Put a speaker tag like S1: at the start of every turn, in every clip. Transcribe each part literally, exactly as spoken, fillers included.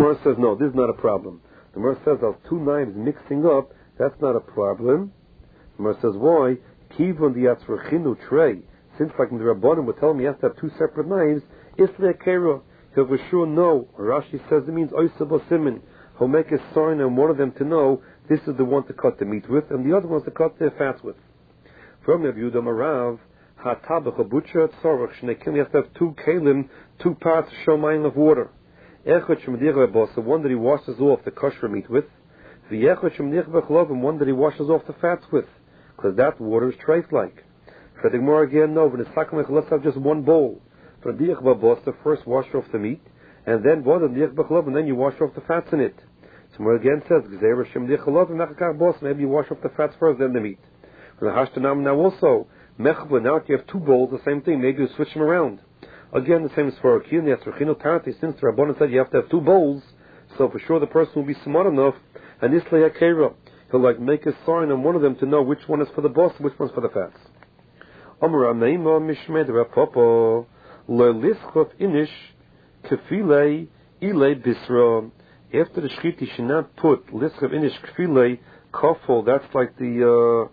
S1: Gemara says, no, this is not a problem. The Gemara says, those two knives mixing up, that's not a problem. The Gemara says, why? Kivon the Yatzrachinu tray. Since, like in the Rabbanim would tell me, you have to have two separate knives, it's le'akera. He'll for sure know. Rashi says it means oisa b'simin. He'll make a sign on one of them to know this is the one to cut the meat with, and the other one's to cut the fats with. From Rav Yehuda Marav, hatabach a butcher at sorach shnekim. You have to have two kalim, two parts of shomayim of water. Echad shemdich b'bosa, one that he washes off the kosher meat with. V'echad shemdich b'chlovim, one that he washes off the fats with, because that water is trace-like. For the Gemara again, no, but it's sakamech, let's have just one bowl. For the diach b'bosa, first wash off the meat, and then both the diach b'chlovim, and then you wash off the fats in it. So Gemara again says, gzeira shemdich b'chlovim nachakach bosa, maybe you wash off the fats first, then the meat. For the hashtanam now also, mechba, now you have two bowls, the same thing, maybe you switch them around. Again, the same as for Akiyah, the Yatzrachinu Tarati, since the Rabbanan said you have to have two bowls, so for sure the person will be smart enough, and this le'akera, he'll like make a sign on one of them to know which one is for the boss and which one's for the fats. Amar Ameima Mishmed Rapapa Le'lischot Inish Kefilei Ilei Bisra. After the shchit, you should not put Lischot Inish Kefilei Kofel, that's like the,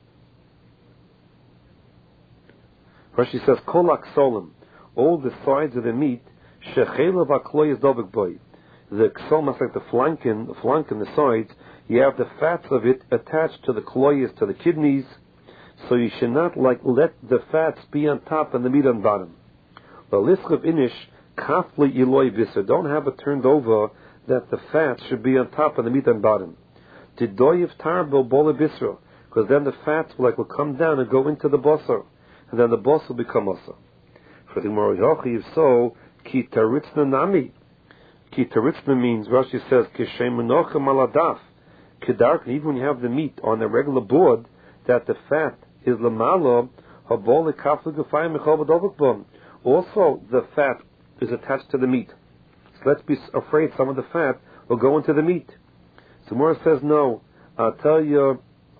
S1: uh, Rashi says, Kolak Solim. All the sides of the meat, shechela v'kloy is dobek boy. The ksolm is like the flanken, the flank and the sides. You have the fats of it attached to the kloyes, to the kidneys. So you should not like let the fats be on top and the meat on bottom. Well, lischov inish kafli iloy visser. Don't have it turned over that the fats should be on top and the meat on bottom. Tidoyev tarbo bola bisra, because then the fats will like will come down and go into the basar, and then the basar will become basar. For the Gemara Yochiv, so ki taritzna nami. Ki taritzna means Rashi says kishem menochem aladaf. Kedark, even when you have the meat on a regular board, that the fat is lamalo habol lekafle gefayim mechol b'dovukbom. Also, the fat is attached to the meat. So let's be afraid some of the fat will go into the meat. So Gemara says no. I'll tell you.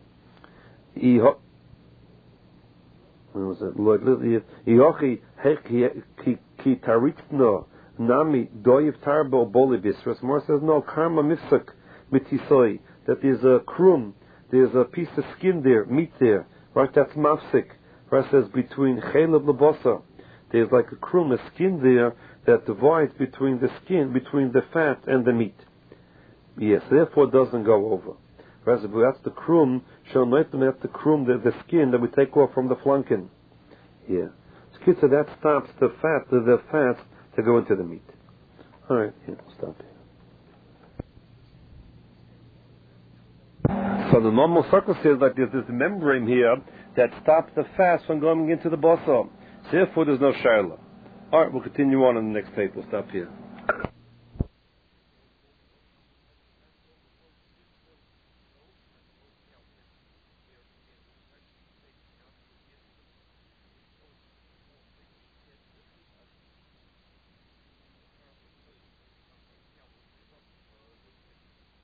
S1: When was it? Lord, Yochi ki taritzna nami doyev tarbo boli bisras. More says no. Karma mifsak mitisoi. That there's a krum, there's a piece of skin there, meat there. Right, that's mafsik. Right, says between chelav labosa. There's like a krum, a skin there that divides between the skin, between the fat and the meat. Yes, therefore it doesn't go over. That's the krum, that's the krum, the, the skin that we take off from the flanken. Yeah. So that stops the fat, the, the fats to go into the meat. Alright, yeah, stop here. So the normal circle says like there's this membrane here that stops the fats from going into the basar. Therefore there's no shaila. Alright, we'll continue on in the next tape. We'll stop here.